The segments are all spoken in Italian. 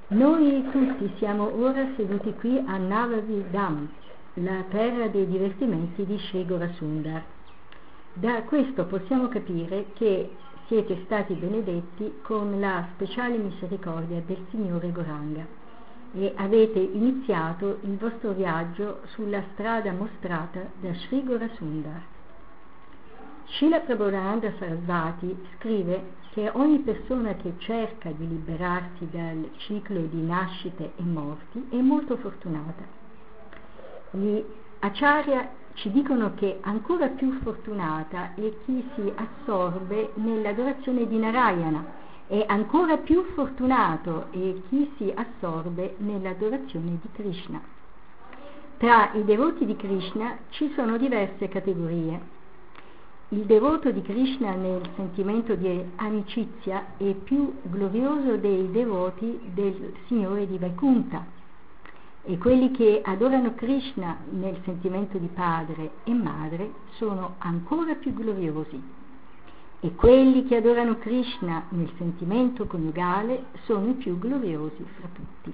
Noi tutti siamo ora seduti qui a Navadi Dham, la terra dei divertimenti di Sri Gaurasundar. Da questo possiamo capire che siete stati benedetti con la speciale misericordia del Signore Gauranga e avete iniziato il vostro viaggio sulla strada mostrata da Sri Gaurasundar. Srila Prabhupada Sarasvati scrive che ogni persona che cerca di liberarsi dal ciclo di nascite e morti è molto fortunata. Gli Acharya ci dicono che ancora più fortunata è chi si assorbe nell'adorazione di Narayana e ancora più fortunato è chi si assorbe nell'adorazione di Krishna. Tra i devoti di Krishna ci sono diverse categorie. Il devoto di Krishna nel sentimento di amicizia è più glorioso dei devoti del Signore di Vaikuntha, e quelli che adorano Krishna nel sentimento di padre e madre sono ancora più gloriosi, e quelli che adorano Krishna nel sentimento coniugale sono i più gloriosi fra tutti.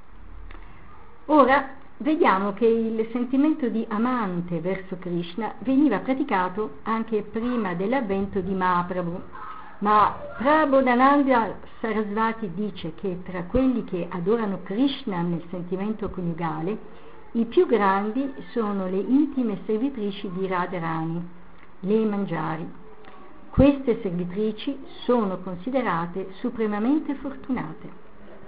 Ora vediamo che il sentimento di amante verso Krishna veniva praticato anche prima dell'avvento di Mahaprabhu, ma Prabodhananda Sarasvati dice che tra quelli che adorano Krishna nel sentimento coniugale i più grandi sono le intime servitrici di Radharani, le mangiari. Queste servitrici sono considerate supremamente fortunate.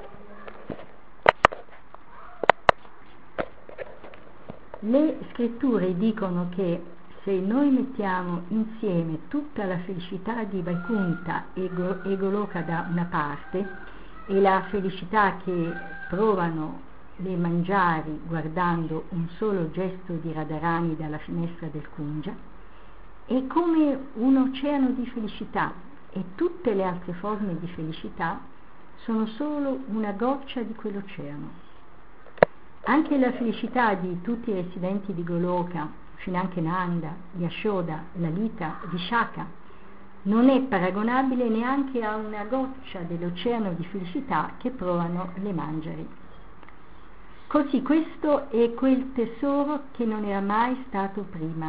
Le scritture dicono che se noi mettiamo insieme tutta la felicità di Vaikuntha e Goloka da una parte e la felicità che provano le mangiari guardando un solo gesto di Radharani dalla finestra del Kunja, è come un oceano di felicità, e tutte le altre forme di felicità sono solo una goccia di quell'oceano. Anche la felicità di tutti i residenti di Goloka, finanche Nanda, Yashoda, Lalita, Vishaka, non è paragonabile neanche a una goccia dell'oceano di felicità che provano le mangiari. Così questo è quel tesoro che non era mai stato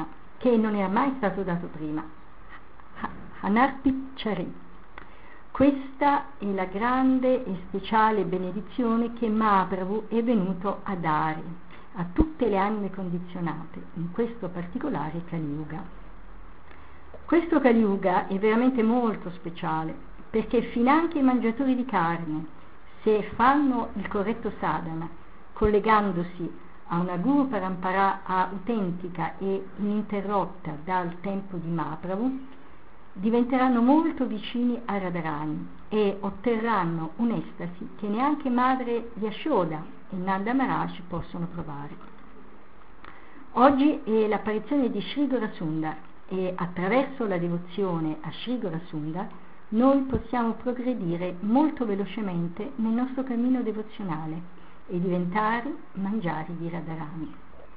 dato prima. Hanarpit Chari. Questa è la grande e speciale benedizione che Mahaprabhu è venuto a dare a tutte le anime condizionate, in questo particolare Kali Yuga. Questo Kali Yuga è veramente molto speciale, perché finanche i mangiatori di carne, se fanno il corretto sadhana, collegandosi a una Guru Parampara autentica e ininterrotta dal tempo di Mahaprabhu, diventeranno molto vicini a Radharani e otterranno un'estasi che neanche madre Yashoda e Nanda Maharaj possono provare. Oggi è l'apparizione di Sri Gaurasundar e attraverso la devozione a Sri Gaurasundar noi possiamo progredire molto velocemente nel nostro cammino devozionale e diventare mangiari di Radharani.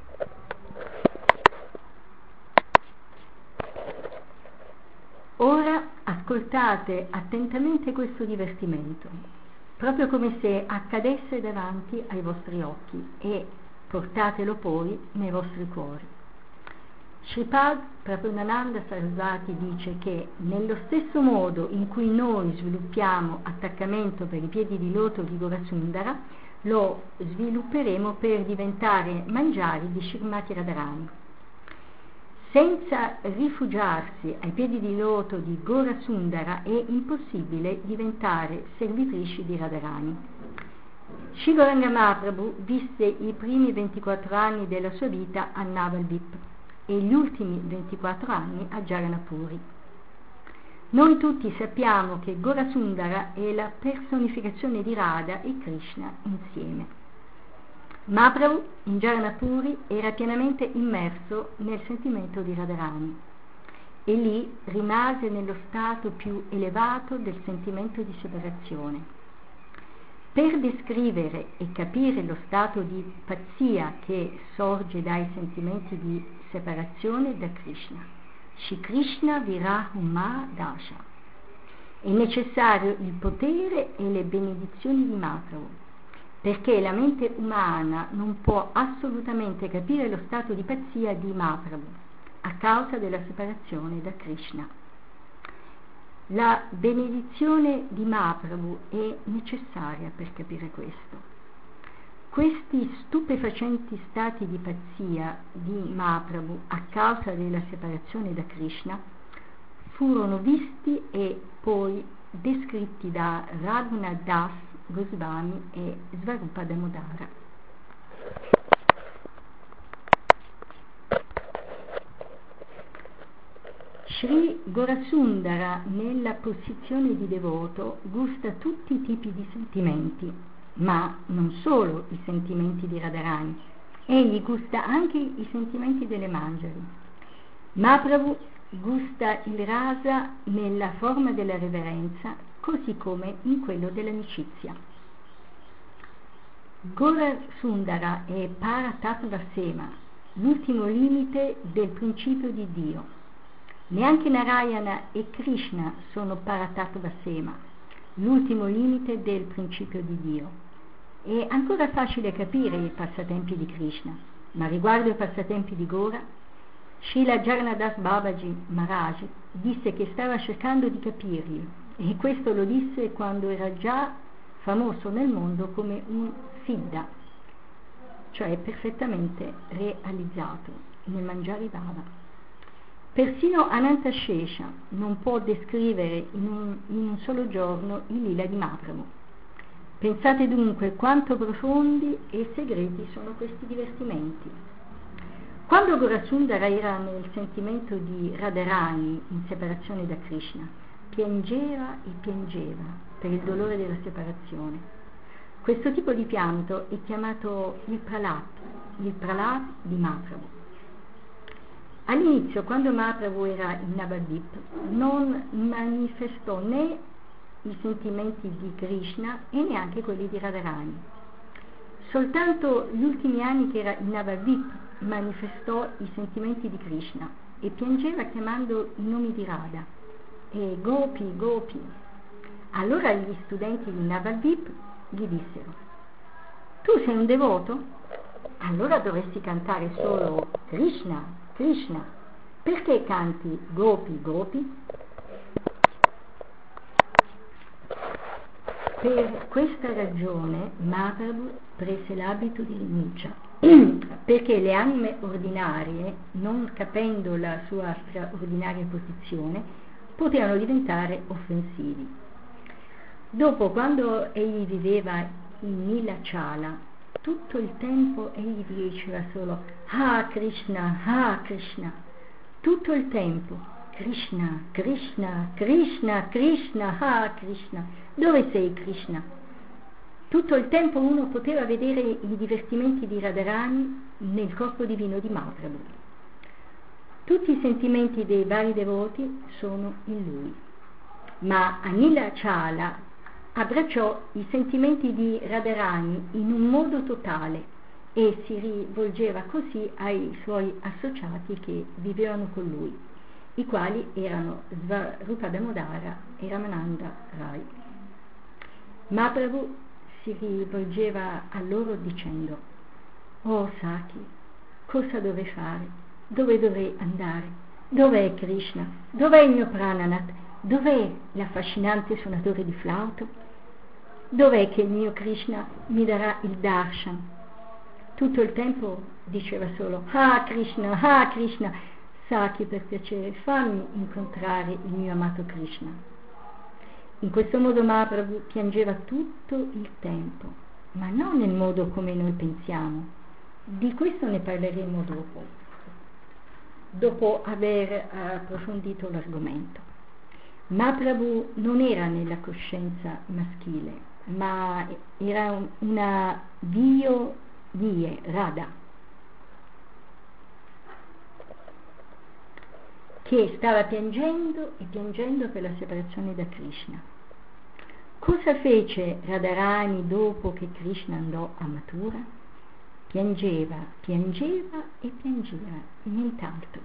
Ora ascoltate attentamente questo divertimento, proprio come se accadesse davanti ai vostri occhi, e portatelo poi nei vostri cuori. Sripad Prabodhananda Sarasvati dice che nello stesso modo in cui noi sviluppiamo attaccamento per i piedi di loto di Gaurasundara, lo svilupperemo per diventare mangiari di Srimati Radharani. Senza rifugiarsi ai piedi di loto di Gaurasundara è impossibile diventare servitrici di Radharani. Sri Gauranga Mahaprabhu visse i primi 24 anni della sua vita a Navalbip e gli ultimi 24 anni a Jaganapuri. Noi tutti sappiamo che Gaurasundara è la personificazione di Radha e Krishna insieme. Mahaprabhu in Jaganapuri era pienamente immerso nel sentimento di Radharani e lì rimase nello stato più elevato del sentimento di separazione. Per descrivere e capire lo stato di pazzia che sorge dai sentimenti di separazione da Krishna, Shri Krishna Virahuma Dasha, è necessario il potere e le benedizioni di Mahaprabhu. perché la mente umana non può assolutamente capire lo stato di pazzia di Mahaprabhu a causa della separazione da Krishna. La benedizione di Mahaprabhu è necessaria per capire questo. Questi stupefacenti stati di pazzia di Mahaprabhu a causa della separazione da Krishna furono visti e poi descritti da Raghunath Das Goswami e Svarupa Damodara. Sri Gorasundara nella posizione di devoto gusta tutti i tipi di sentimenti, ma non solo i sentimenti di Radharani, egli gusta anche i sentimenti delle Manjari. Mahaprabhu gusta il rasa nella forma della reverenza, così come in quello dell'amicizia. Gorasundara è Paratatvasema, l'ultimo limite del principio di Dio. Neanche Narayana e Krishna sono Paratatvasema, l'ultimo limite del principio di Dio. È ancora facile capire i passatempi di Krishna, ma riguardo i passatempi di Gora, Srila Jarnadas Babaji Maharaj disse che stava cercando di capirli, e questo lo disse quando era già famoso nel mondo come un Siddha, cioè perfettamente realizzato nel Manjari Baba. Persino Anantashesha non può descrivere in un solo giorno il lila di Mahaprabhu. Pensate dunque quanto profondi e segreti sono questi divertimenti. Quando Gorasundara era nel sentimento di Radharani in separazione da Krishna, piangeva e piangeva per il dolore della separazione. Questo tipo di pianto è chiamato il pralat di Mahaprabhu. All'inizio, quando Mahaprabhu era in Navadvip, non manifestò né i sentimenti di Krishna e neanche quelli di Radharani. Soltanto gli ultimi anni che era in Navadvip manifestò i sentimenti di Krishna e piangeva chiamando i nomi di Radha e Gopi, Gopi. Allora gli studenti di Navadvip gli dissero: tu sei un devoto? Allora dovresti cantare solo Krishna, Krishna. Perché canti Gopi, Gopi? Per questa ragione Mahaprabhu prese l'abito di rinuncia, perché le anime ordinarie, non capendo la sua straordinaria posizione, potevano diventare offensivi. Dopo, quando egli viveva in Nilachala, tutto il tempo egli diceva solo Ah Krishna, Ah Krishna, tutto il tempo. Krishna, Krishna, Krishna, Krishna, Ah Krishna. Dove sei Krishna? Tutto il tempo uno poteva vedere i divertimenti di Radharani nel corpo divino di Mahaprabhu. Tutti i sentimenti dei vari devoti sono in lui. Ma Anila Chala abbracciò i sentimenti di Radharani in un modo totale e si rivolgeva così ai suoi associati che vivevano con lui, i quali erano Svarupa Damodara e Ramananda Rai. Mahaprabhu si rivolgeva a loro dicendo: oh Saki, cosa dovrei fare? Dove dovrei andare? Dov'è Krishna? Dov'è il mio Prananath? Dov'è l'affascinante suonatore di flauto? Dov'è che il mio Krishna mi darà il darshan? Tutto il tempo diceva solo Ah Krishna, Ah Krishna. Saki, per piacere, fammi incontrare il mio amato Krishna. In questo modo Mahaprabhu piangeva tutto il tempo, ma non nel modo come noi pensiamo. Di questo ne parleremo dopo aver approfondito l'argomento. Mahaprabhu non era nella coscienza maschile, ma era una Dio Die, Radha, che stava piangendo e piangendo per la separazione da Krishna. Cosa fece Radharani dopo che Krishna andò a Mathura? Piangeva, piangeva e piangeva, e nient'altro.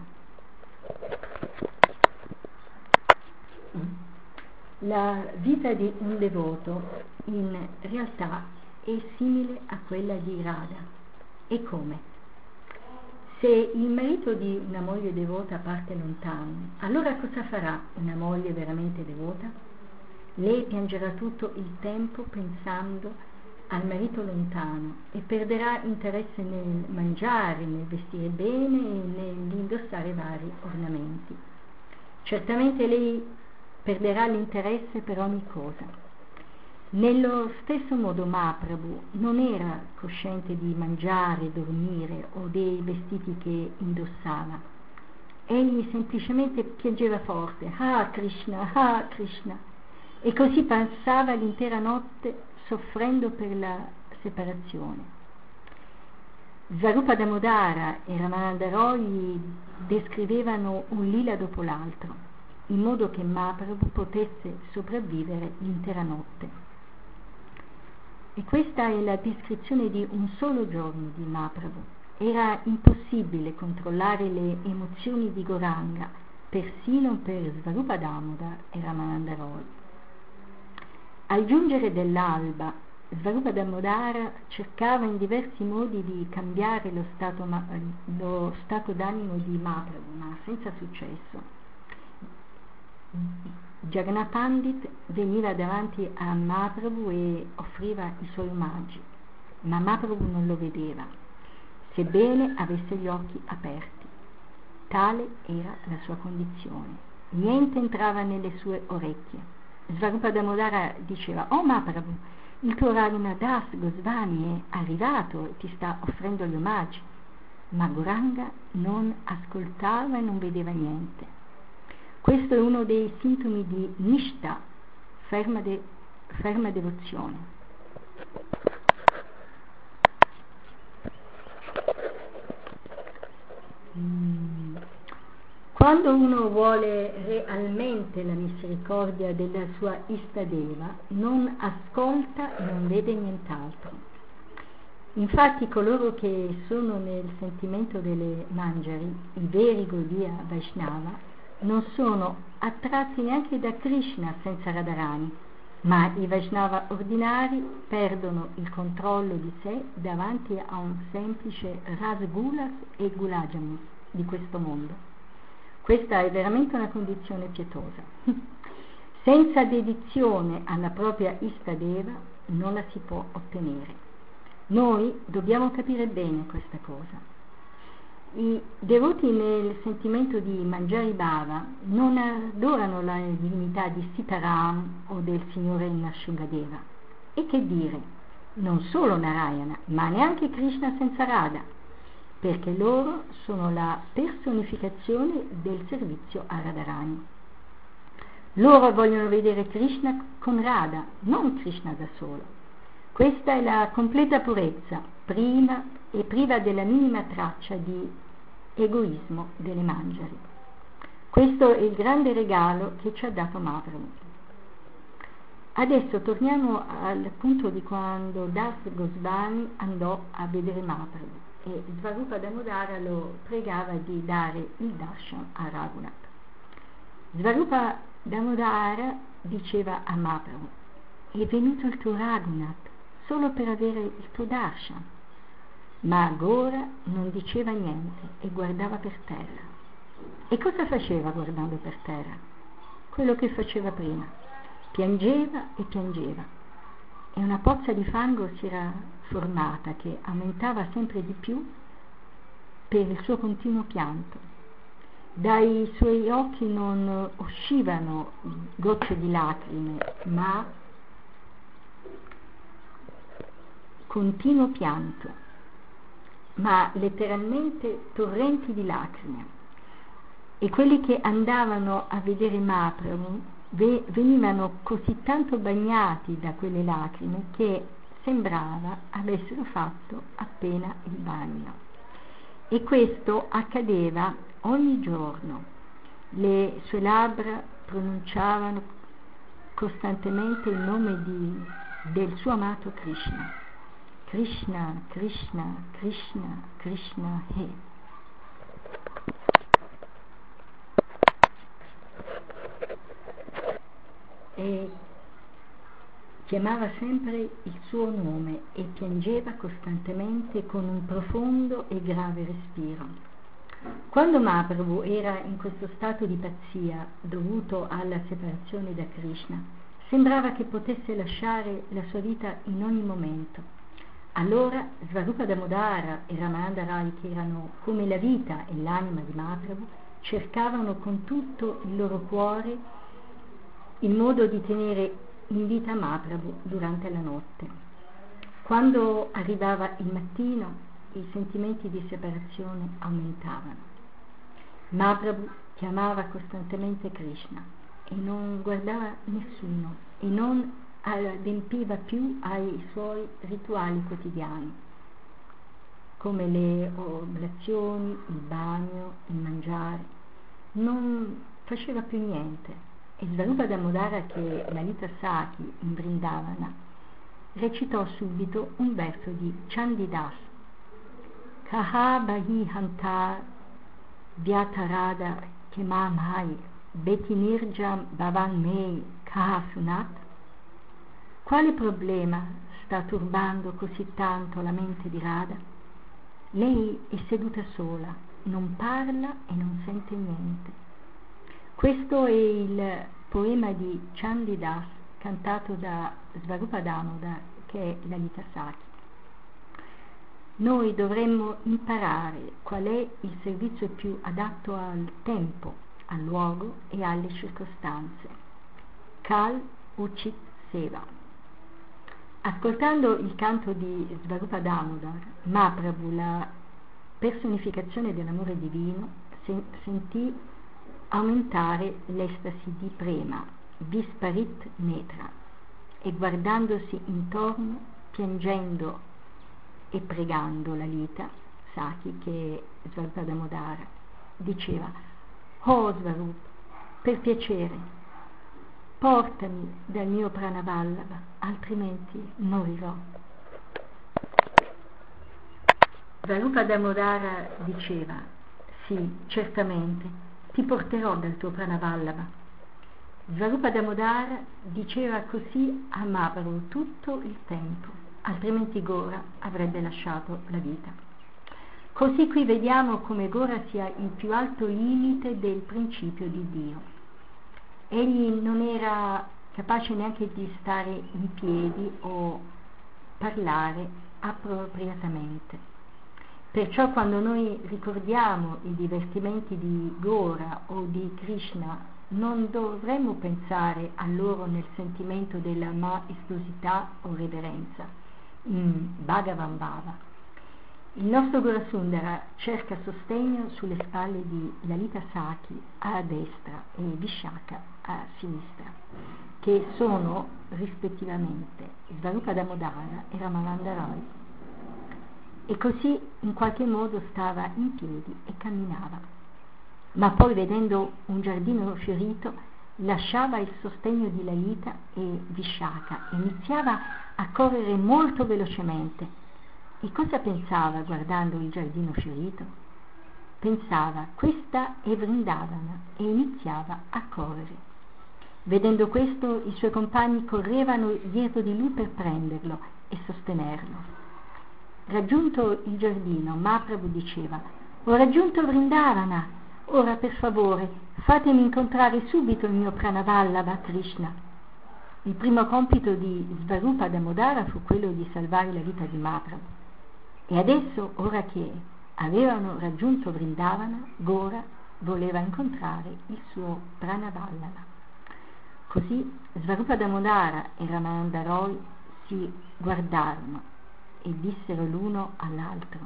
La vita di un devoto in realtà è simile a quella di Radha. E come? Se il marito di una moglie devota parte lontano, allora cosa farà una moglie veramente devota? Lei piangerà tutto il tempo pensando al marito lontano e perderà interesse nel mangiare, nel vestire bene e nell'indossare vari ornamenti. Certamente lei perderà l'interesse per ogni cosa. Nello stesso modo Mahaprabhu non era cosciente di mangiare, dormire o dei vestiti che indossava. Egli semplicemente piangeva forte, Ah Krishna, Ah Krishna, e così passava l'intera notte soffrendo per la separazione. Svarupa Damodara e Ramananda Roy gli descrivevano un lila dopo l'altro, in modo che Mahaprabhu potesse sopravvivere l'intera notte. E questa è la descrizione di un solo giorno di Mahaprabhu. Era impossibile controllare le emozioni di Gauranga, persino per Svarupa Damodar e Ramananda Roy. Al giungere dell'alba, Svarupa Damodara cercava in diversi modi di cambiare lo stato d'animo di Mahaprabhu, ma senza successo. Jagannath Pandit veniva davanti a Mahaprabhu e offriva i suoi omaggi, ma Mahaprabhu non lo vedeva, sebbene avesse gli occhi aperti. Tale era la sua condizione. Niente entrava nelle sue orecchie. Svarupa Damodara diceva: Oh Mahaprabhu, il tuo Raghunadas Goswami è arrivato e ti sta offrendo gli omaggi. Ma Gauranga non ascoltava e non vedeva niente. Questo è uno dei sintomi di Nishta, ferma devozione. Quando uno vuole realmente la misericordia della sua Istadeva, non ascolta e non vede nient'altro. Infatti coloro che sono nel sentimento delle manjari, i veri Gaudiya Vaishnava, non sono attratti neanche da Krishna senza Radharani, ma i Vaishnava ordinari perdono il controllo di sé davanti a un semplice Rasgulas e Gulajamus di questo mondo. Questa è veramente una condizione pietosa. Senza dedizione alla propria Istadeva non la si può ottenere. Noi dobbiamo capire bene questa cosa. I devoti nel sentimento di Manjari Bhava non adorano la divinità di Sitaram o del Signore Nrsimhadeva. E che dire, non solo Narayana, ma neanche Krishna senza Radha, perché loro sono la personificazione del servizio a Radharani. Loro vogliono vedere Krishna con Radha, non Krishna da solo. Questa è la completa purezza, prima e priva della minima traccia di egoismo delle manjari. Questo è il grande regalo che ci ha dato Mahaprabhu. Adesso torniamo al punto di quando Das Goswami andò a vedere Mahaprabhu e Svarupa Damodara lo pregava di dare il darshan a Raghunath. Svarupa Damodara diceva a Mahaprabhu: è venuto il tuo Raghunath solo per avere il tuo darshan. Ma Gora non diceva niente e guardava per terra. E cosa faceva guardando per terra? Quello che faceva prima. Piangeva e piangeva. E una pozza di fango si era formata che aumentava sempre di più per il suo continuo pianto. Dai suoi occhi non uscivano gocce di lacrime, ma continuo pianto, ma letteralmente torrenti di lacrime. E quelli che andavano a vedere Mahaprabhu venivano così tanto bagnati da quelle lacrime che sembrava avessero fatto appena il bagno. E questo accadeva ogni giorno. Le sue labbra pronunciavano costantemente il nome del suo amato Krishna. Krishna, Krishna, Krishna, Krishna, He. E chiamava sempre il suo nome e piangeva costantemente con un profondo e grave respiro. Quando Mahaprabhu era in questo stato di pazzia dovuto alla separazione da Krishna, sembrava che potesse lasciare la sua vita in ogni momento. Allora Svarupa Damodara e Ramananda Rai, che erano come la vita e l'anima di Mahaprabhu, cercavano con tutto il loro cuore il modo di tenere in vita Mahaprabhu durante la notte. Quando arrivava il mattino, i sentimenti di separazione aumentavano. Mahaprabhu chiamava costantemente Krishna e non guardava nessuno e non adempiva più ai suoi rituali quotidiani, come le oblazioni, il bagno, il mangiare. Non faceva più niente. E Svarupa Damodara, che Lalita Sakhi in Vrindavana, recitò subito un verso di Chandidas: Kaha Bahi Hantar Vyatarada Kemam Hai Beti Nirjam Bhavan Mei Kaha Sunat. Quale problema sta turbando così tanto la mente di Radha? Lei è seduta sola, non parla e non sente niente. Questo è il poema di Chandidas cantato da Svarupa Damodar, che è Lalita Sakhi. Noi dovremmo imparare qual è il servizio più adatto al tempo, al luogo e alle circostanze. Kal Uchit Seva. Ascoltando il canto di Svarupa Damodar, Mahaprabhu, la personificazione dell'amore divino, sentì aumentare l'estasi di prema, Visparit Netra, e guardandosi intorno, piangendo e pregando Lalita Sakhi, che è Svarupa Damodara, diceva: Oh Svarupa, per piacere, portami dal mio Pranavallabha, altrimenti morirò. Svarupa Damodara diceva: sì, certamente, ti porterò dal tuo Pranavallabha. Svarupa Damodara diceva così a Mahaprabhu tutto il tempo, altrimenti Gora avrebbe lasciato la vita. Così qui vediamo come Gora sia il più alto limite del principio di Dio. Egli non era capace neanche di stare in piedi o parlare appropriatamente. Perciò quando noi ricordiamo i divertimenti di Gora o di Krishna, non dovremmo pensare a loro nel sentimento della maestosità o reverenza, in Bhagavan Bhava. Il nostro Gorasundara cerca sostegno sulle spalle di Lalita Sakhi a destra e Vishaka a sinistra, che sono rispettivamente Svarupa Damodara e Ramananda Rai. E così in qualche modo stava in piedi e camminava. Ma poi, vedendo un giardino fiorito, lasciava il sostegno di Lalita e Vishaka e iniziava a correre molto velocemente. E cosa pensava guardando il giardino fiorito? Pensava: questa è Vrindavana, e iniziava a correre. Vedendo questo, i suoi compagni correvano dietro di lui per prenderlo e sostenerlo. Raggiunto il giardino, Mahaprabhu diceva: ho raggiunto Vrindavana, ora per favore fatemi incontrare subito il mio Pranavallabha Krishna. Il primo compito di Svarupa Damodara fu quello di salvare la vita di Mahaprabhu. E adesso, ora che avevano raggiunto Vrindavana, Gora voleva incontrare il suo Pranavallabha. Così Svarupa Damodara e Ramananda Rai si guardarono e dissero l'uno all'altro: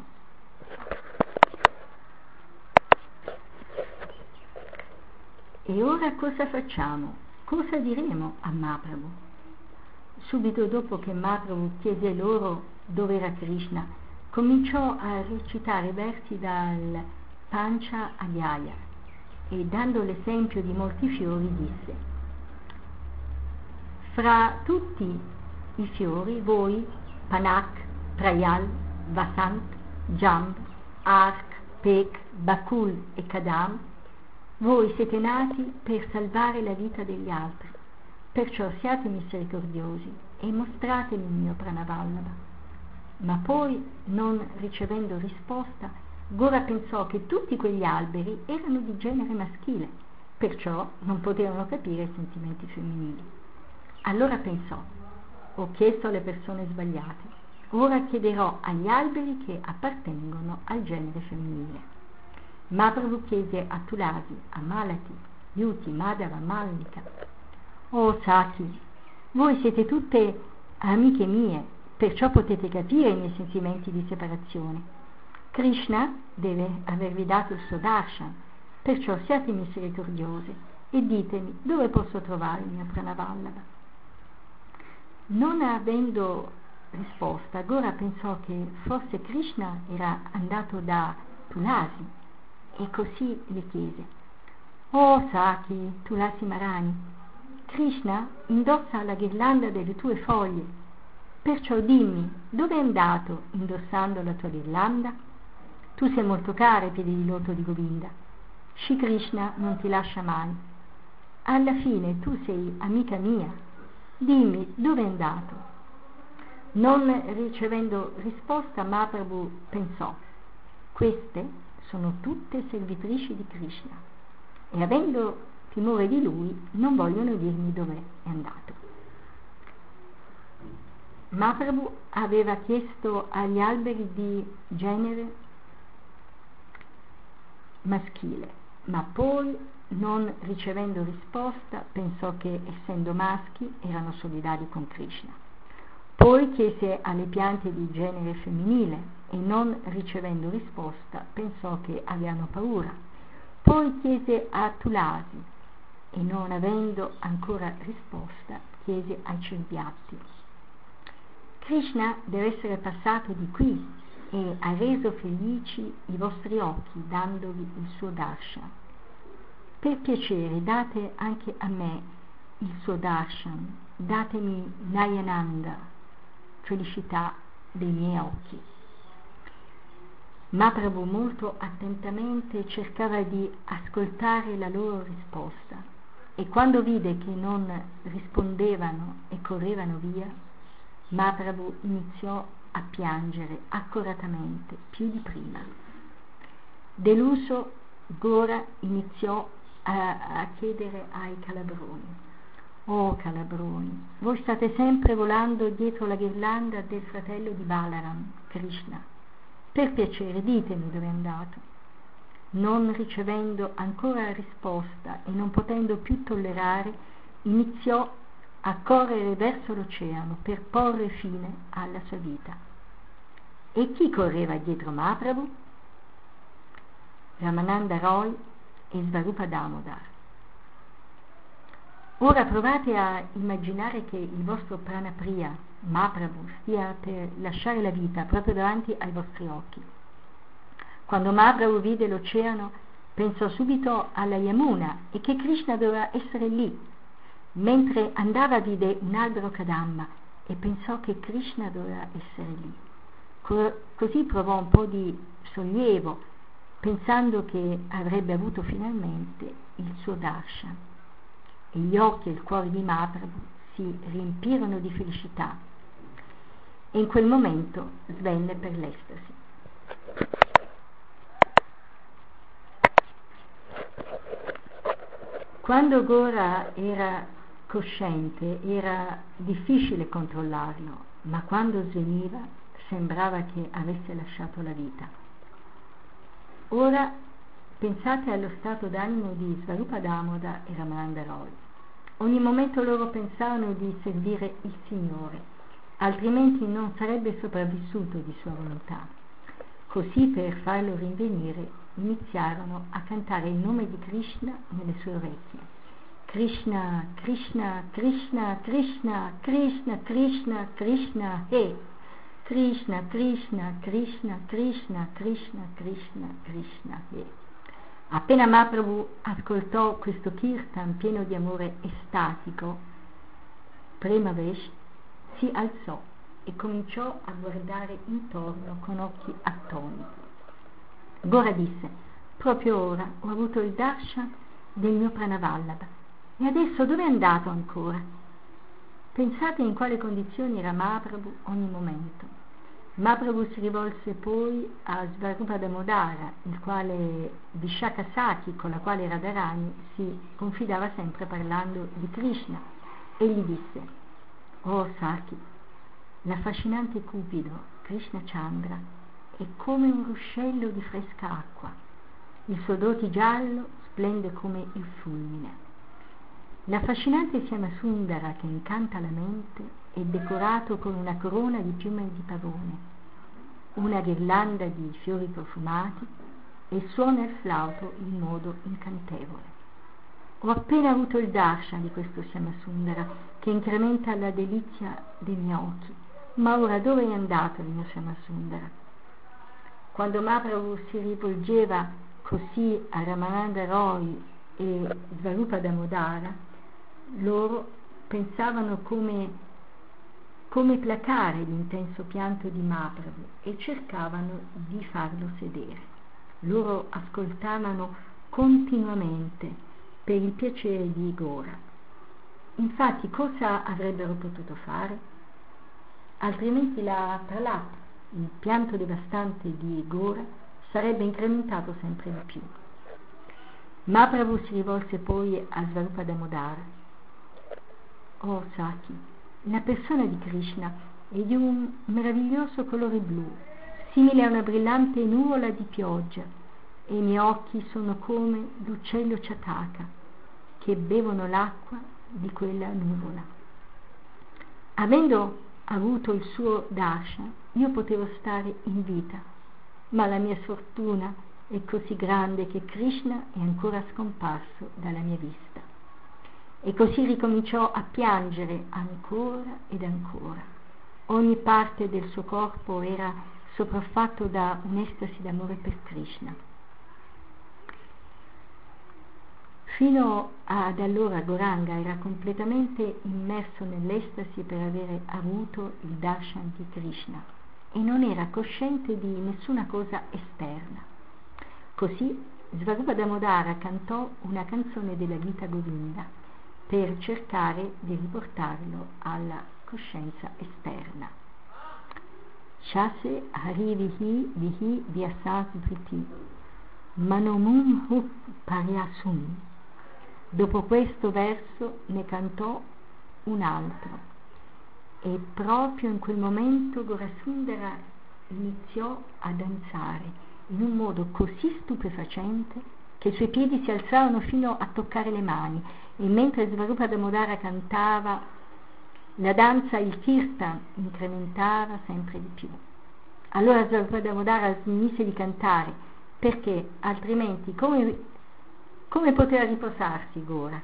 e ora cosa facciamo? Cosa diremo a Mahaprabhu? Subito dopo che Mahaprabhu chiese loro dove era Krishna, cominciò a recitare versi dal Pancha Adhyaya e, dando l'esempio di molti fiori, disse: fra tutti i fiori voi, Panak, Prayal, Vasant, Jamb, Ark, Pek, Bakul e Kadam, voi siete nati per salvare la vita degli altri. perciò siate misericordiosi e mostratemi il mio Pranavallabha. Ma poi, non ricevendo risposta, Gora pensò che tutti quegli alberi erano di genere maschile, perciò non potevano capire i sentimenti femminili. Allora pensò: ho chiesto alle persone sbagliate, ora chiederò agli alberi che appartengono al genere femminile. Mahaprabhu chiese a Tulasi, a Malati, Yuti, Madhava, Mallika: oh Saki, voi siete tutte amiche mie, perciò potete capire i miei sentimenti di separazione. Krishna deve avervi dato il suo darshan, perciò siate misericordiose e ditemi dove posso trovare il mio Pranavallabha. Non avendo risposta, Gora pensò che forse Krishna era andato da Tulasi e così le chiese: oh Saki, Tulasi Marani, Krishna indossa la ghirlanda delle tue foglie, perciò dimmi dove è andato indossando la tua ghirlanda? Tu sei molto cara ai piedi di loto di Govinda. Shri Krishna non ti lascia mai. Alla fine tu sei amica mia. Dimmi dove è andato. Non ricevendo risposta, Mahaprabhu pensò: queste sono tutte servitrici di Krishna e avendo timore di lui non vogliono dirmi dove è andato. Mahaprabhu aveva chiesto agli alberi di genere maschile, ma poi, non ricevendo risposta, pensò che essendo maschi erano solidari con Krishna. Poi chiese alle piante di genere femminile e non ricevendo risposta pensò che avevano paura. Poi chiese a Tulasi e non avendo ancora risposta chiese ai cerbiatti: Krishna deve essere passato di qui e ha reso felici i vostri occhi dandovi il suo darshan. Per piacere date anche a me il suo darshan, datemi Nayananda, felicità dei miei occhi. Mahaprabhu molto attentamente cercava di ascoltare la loro risposta e quando vide che non rispondevano e correvano via, Mahaprabhu iniziò a piangere accoratamente più di prima. Deluso, Gora iniziò a chiedere ai calabroni: oh calabroni, voi state sempre volando dietro la ghirlanda del fratello di Balaram, Krishna, per piacere ditemi dove è andato. Non ricevendo ancora risposta e non potendo più tollerare, iniziò a correre verso l'oceano per porre fine alla sua vita. E chi correva dietro Mahaprabhu? Ramananda Roy e Svarupa Damodar. Ora provate a immaginare che il vostro Pranapriya, Mahaprabhu, stia per lasciare la vita proprio davanti ai vostri occhi. Quando Mahaprabhu vide l'oceano, pensò subito alla Yamuna e che Krishna doveva essere lì. Mentre andava vide un albero Kadamba e pensò che Krishna doveva essere lì. Così provò un po' di sollievo, pensando che avrebbe avuto finalmente il suo darshan. E gli occhi e il cuore di Mahaprabhu si riempirono di felicità e in quel momento svenne per l'estasi. Quando Gora era cosciente era difficile controllarlo, ma quando sveniva sembrava che avesse lasciato la vita. Ora pensate allo stato d'animo di Svarupa Damodar e Ramananda Roy. Ogni momento loro pensavano di servire il Signore, altrimenti non sarebbe sopravvissuto di sua volontà. Così, per farlo rinvenire, iniziarono a cantare il nome di Krishna nelle sue orecchie. Krishna, Krishna, Krishna, Krishna, Krishna, Krishna, Krishna, He. Krishna, Krishna, Krishna, Krishna, Krishna, Krishna, Krishna, He. Appena Mahaprabhu ascoltò questo kirtan pieno di amore estatico, Premavesh si alzò e cominciò a guardare intorno con occhi attoniti. Gora disse: proprio ora ho avuto il darshan del mio Pranavallabha. E adesso dove è andato ancora? Pensate in quale condizioni era Mahaprabhu ogni momento. Mahaprabhu si rivolse poi a Svarupa Damodara, il quale Vishaka Saki, con la quale Radharani si confidava sempre parlando di Krishna, e gli disse: "Oh Saki, l'affascinante Cupido, Krishna Chandra, è come un ruscello di fresca acqua. Il suo doti giallo splende come il fulmine. L'affascinante Syamasundara, che incanta la mente, è decorato con una corona di piume di pavone, una ghirlanda di fiori profumati, e suona il flauto in modo incantevole. Ho appena avuto il darshan di questo Syamasundara, che incrementa la delizia dei miei occhi. Ma ora dove è andato il mio Syamasundara?" Quando Mahaprabhu si rivolgeva così a Ramananda Roy e Svarupa Damodara, loro pensavano come placare l'intenso pianto di Mahaprabhu e cercavano di farlo sedere. Loro ascoltavano continuamente per il piacere di Gora. Infatti, cosa avrebbero potuto fare? Altrimenti la pralapa, il pianto devastante di Gora, sarebbe incrementato sempre di più. Mahaprabhu si rivolse poi a Svarupa Damodara: "Oh Saki, la persona di Krishna è di un meraviglioso colore blu, simile a una brillante nuvola di pioggia, e i miei occhi sono come l'uccello Chataka, che bevono l'acqua di quella nuvola. Avendo avuto il suo darshan, io potevo stare in vita, ma la mia sfortuna è così grande che Krishna è ancora scomparso dalla mia vista." E così ricominciò a piangere ancora ed ancora. Ogni parte del suo corpo era sopraffatto da un'estasi d'amore per Krishna. Fino ad allora Gauranga era completamente immerso nell'estasi per avere avuto il darshan di Krishna e non era cosciente di nessuna cosa esterna. Così Svarupa Damodara cantò una canzone della Gita Govinda per cercare di riportarlo alla coscienza esterna. Shase Hari Vihi Vihi Vyasas Vriti Manomum Hup Paryasum. Dopo questo verso ne cantò un altro, e proprio in quel momento Gorasundara iniziò a danzare in un modo così stupefacente che i suoi piedi si alzarono fino a toccare le mani, e mentre Svarupa Damodara cantava, la danza, il kirtan, incrementava sempre di più. Allora Svarupa Damodara smise di cantare, perché altrimenti come poteva riposarsi Gora?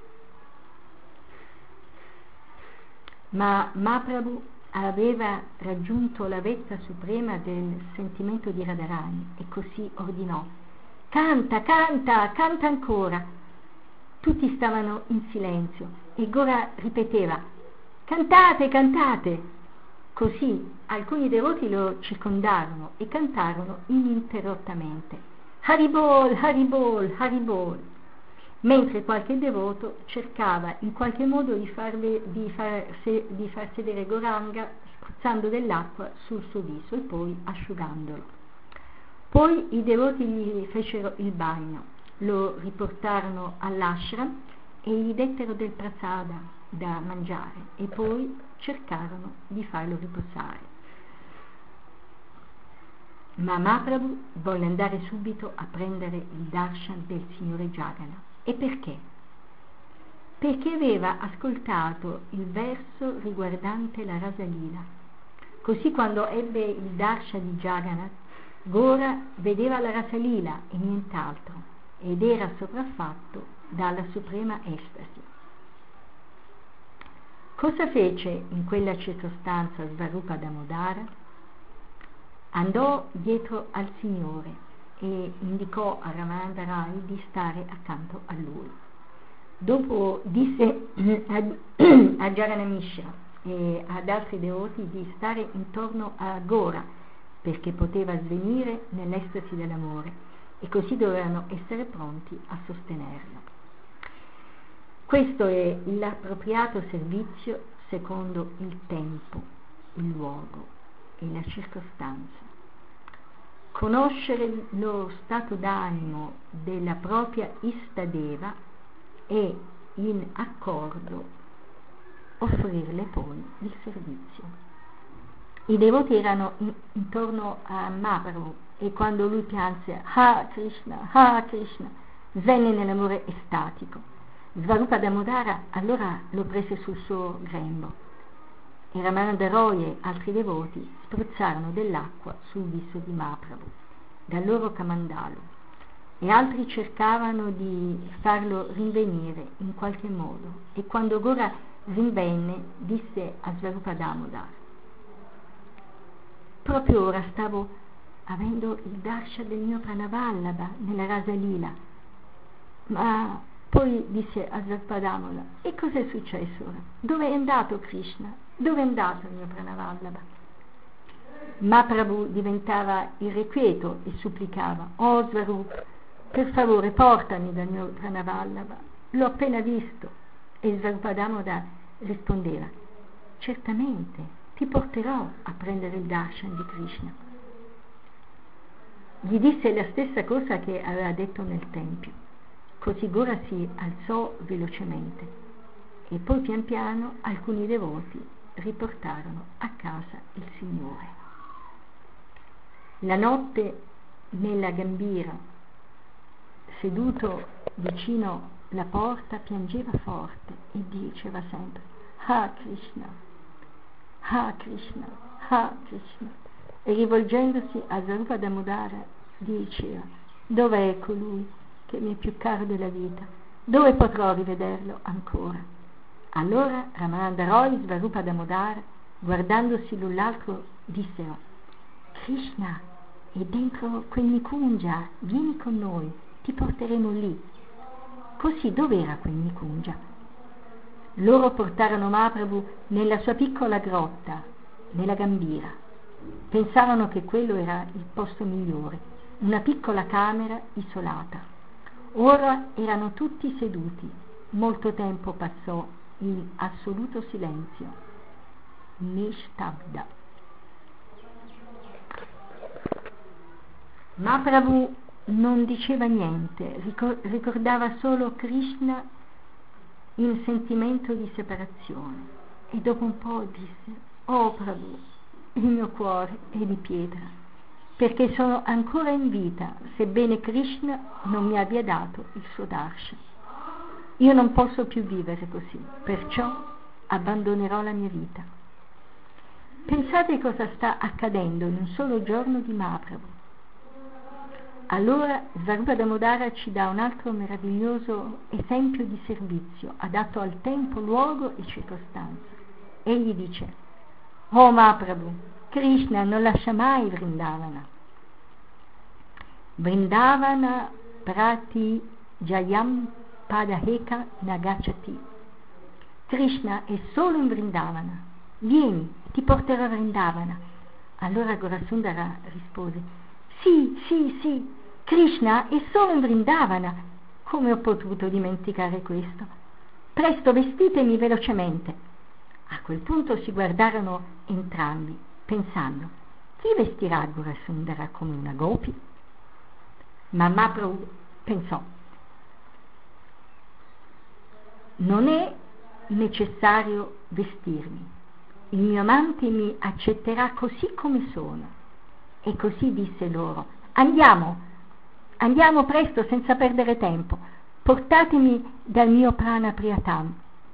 Ma Mahaprabhu aveva raggiunto la vetta suprema del sentimento di Radharani e così ordinò: "Canta, canta, canta ancora." Tutti stavano in silenzio e Gora ripeteva: "Cantate, cantate." Così alcuni devoti lo circondarono e cantarono ininterrottamente: "Haribol, Haribol, Haribol", mentre qualche devoto cercava in qualche modo di far sedere Gauranga spruzzando dell'acqua sul suo viso e poi asciugandolo. Poi i devoti gli fecero il bagno, lo riportarono all'ashram e gli dettero del prasada da mangiare e poi cercarono di farlo riposare. Ma Mahaprabhu volle andare subito a prendere il darshan del signore Jagannath. E perché? Perché aveva ascoltato il verso riguardante la Rasa Lila. Così quando ebbe il darshan di Jagannath, Gora vedeva la Rasa Lila e nient'altro, ed era sopraffatto dalla suprema estasi. Cosa fece in quella circostanza Svarupa Damodara? Andò dietro al Signore e indicò a Ramananda Rai di stare accanto a lui. Dopo disse a Jagannath e ad altri devoti di stare intorno a Gora, perché poteva svenire nell'estasi dell'amore, e così dovevano essere pronti a sostenerlo. Questo è l'appropriato servizio secondo il tempo, il luogo e la circostanza. Conoscere lo stato d'animo della propria Istadeva e in accordo offrirle poi il servizio. I devoti erano intorno a Mahaprabhu e quando lui pianse Ha Krishna, venne nell'amore estatico. Svarupa Damodara allora lo prese sul suo grembo e Ramananda Roy e altri devoti spruzzarono dell'acqua sul viso di Mahaprabhu dal loro kamandalu e altri cercavano di farlo rinvenire in qualche modo, e quando Gora rinvenne disse a Svarupa Damodara: proprio ora stavo avendo il darshan del mio Pranavallabha nella Rasa Lila, ma poi disse a Svarupa Damodara: e cos'è successo ora? Dove è andato Krishna? Dove è andato il mio Pranavallabha? Mahaprabhu diventava irrequieto e supplicava: oh Svarupa, per favore portami dal mio Pranavallabha, l'ho appena visto. E Svarupa Damodara rispondeva: certamente ti porterò a prendere il darshan di Krishna. Gli disse la stessa cosa che aveva detto nel tempio. Così Gora si alzò velocemente e poi pian piano alcuni devoti riportarono a casa il Signore. La notte nella Gambira, seduto vicino la porta, piangeva forte e diceva sempre: Ha Krishna, Ha Krishna, Ha Krishna. E rivolgendosi a Svarupa Damodara diceva: dov'è colui che mi è più caro della vita? Dove potrò rivederlo ancora? Allora Ramananda Roy e Svarupa Damodara, guardandosi l'un l'altro, dissero: Krishna è dentro quel Nikunja, vieni con noi, ti porteremo lì. Così dov'era quel Nikunja? Loro portarono Mahaprabhu nella sua piccola grotta, nella Gambira. Pensavano che quello era il posto migliore, una piccola camera isolata. Ora erano tutti seduti. Molto tempo passò in assoluto silenzio. Nishtabda. Mahaprabhu non diceva niente, ricordava solo Krishna in sentimento di separazione, e dopo un po' disse: oh Prabhu, il mio cuore è di pietra, perché sono ancora in vita, sebbene Krishna non mi abbia dato il suo darshan. Io non posso più vivere così, perciò abbandonerò la mia vita. Pensate cosa sta accadendo in un solo giorno di Mahaprabhu. Allora Svarupa Damodara ci dà un altro meraviglioso esempio di servizio adatto al tempo, luogo e circostanza. Egli dice: oh Mahaprabhu, Krishna non lascia mai Vrindavana. Vrindavana prati jayam padaheka nagachati. Krishna è solo in Vrindavana. Vieni, ti porterò a Vrindavana. Allora Gorasundara rispose: sì, Krishna è solo in Vrindavana. Come ho potuto dimenticare questo? Presto, vestitemi velocemente. A quel punto si guardarono entrambi, pensando: chi vestirà Gorasundara come una gopi? Ma Mahaprabhu pensò: non è necessario vestirmi, il mio amante mi accetterà così come sono. E così disse loro: andiamo presto, senza perdere tempo, portatemi dal mio prana Priyatam.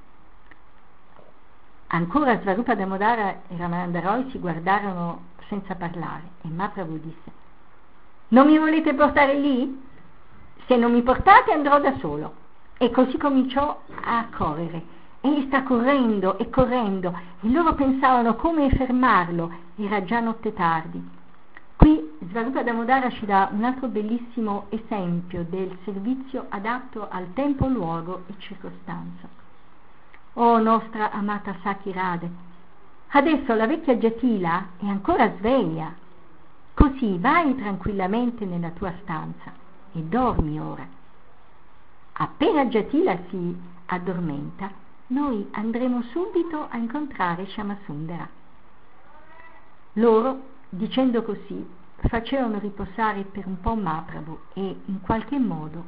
Ancora Svarupa Damodara e Ramananda Roy si guardarono senza parlare, e Mahaprabhu disse: non mi volete portare lì? Se non mi portate andrò da solo. E così cominciò a correre. Egli sta correndo e loro pensavano come fermarlo, era già notte tardi. Qui Svarupa Damodara ci dà un altro bellissimo esempio del servizio adatto al tempo, luogo e circostanza. Oh nostra amata Saki Radhe, adesso la vecchia Jatila è ancora sveglia, così vai tranquillamente nella tua stanza e dormi ora. Appena Jatila si addormenta, noi andremo subito a incontrare Shyamasundara. Loro, dicendo così, facevano riposare per un po' Mahaprabhu e in qualche modo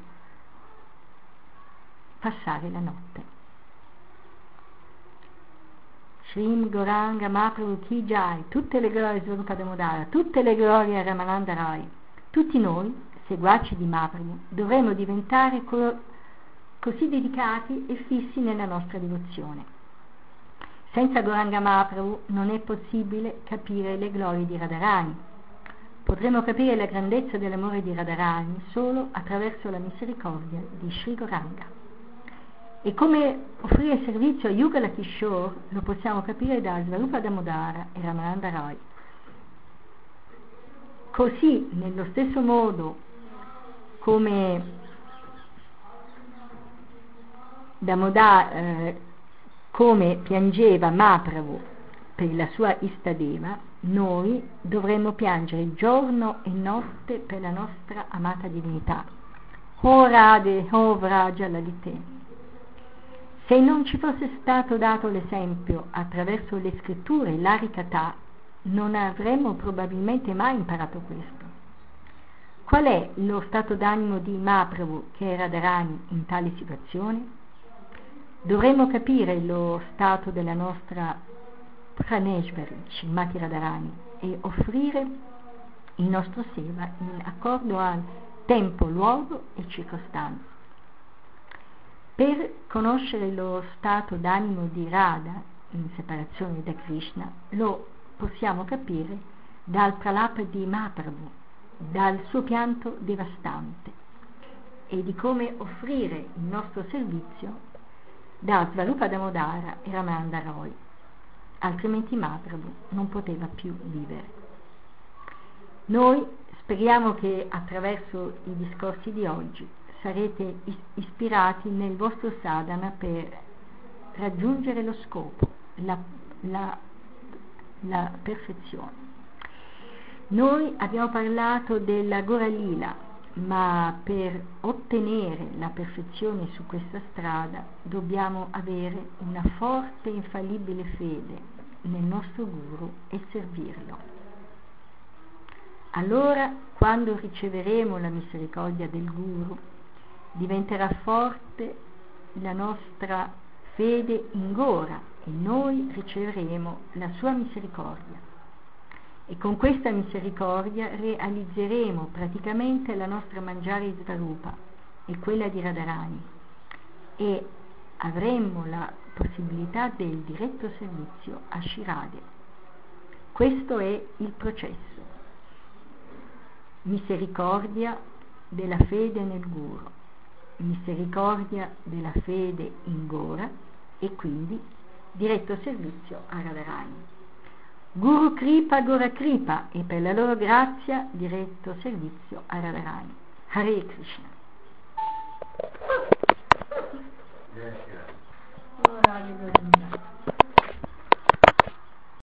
passare la notte. Shrim Gauranga Mahaprabhu Ki Jai, tutte le glorie a Swarupa Damodara, tutte le glorie a Ramananda Rai. Tutti noi, seguaci di Mahaprabhu, dovremo diventare così dedicati e fissi nella nostra devozione. Senza Gauranga Mahaprabhu non è possibile capire le glorie di Radharani. Potremo capire la grandezza dell'amore di Radharani solo attraverso la misericordia di Sri Gauranga. E come offrire servizio a Yugala Kishore lo possiamo capire da Swarupa Damodara e Ramananda Rai. Così, nello stesso modo come come piangeva Mahaprabhu per la sua Istadeva, noi dovremmo piangere giorno e notte per la nostra amata divinità. O Radhe, o Vraja Lalite. Se non ci fosse stato dato l'esempio attraverso le scritture e l'Harikatha, non avremmo probabilmente mai imparato questo. Qual è lo stato d'animo di Mahaprabhu, che è Radharani, in tale situazione? Dovremmo capire lo stato della nostra Praneshvari, Srimati Radharani, e offrire il nostro seva in accordo al tempo, luogo e circostanze. Per conoscere lo stato d'animo di Radha in separazione da Krishna lo possiamo capire dal pralapa di Mahaprabhu, dal suo pianto devastante, e di come offrire il nostro servizio da Swarupa Damodara e Ramananda Rai, altrimenti Mahaprabhu non poteva più vivere. Noi speriamo che attraverso i discorsi di oggi sarete ispirati nel vostro sadhana per raggiungere lo scopo, la perfezione. Noi abbiamo parlato della Gora Lila, ma per ottenere la perfezione su questa strada dobbiamo avere una forte e infallibile fede nel nostro Guru e servirlo. Allora, quando riceveremo la misericordia del Guru, diventerà forte la nostra fede in Gora e noi riceveremo la sua misericordia. E con questa misericordia realizzeremo praticamente la nostra Manjari Svarupa e quella di Radharani e avremo la possibilità del diretto servizio a Shri Radhe. Questo è il processo. Misericordia della fede nel Guru, misericordia della fede in Gora e quindi diretto servizio a Radharani. Guru Kripa, Gora Kripa, e per la loro grazia diretto servizio a Radharani. Hare Krishna. Oh,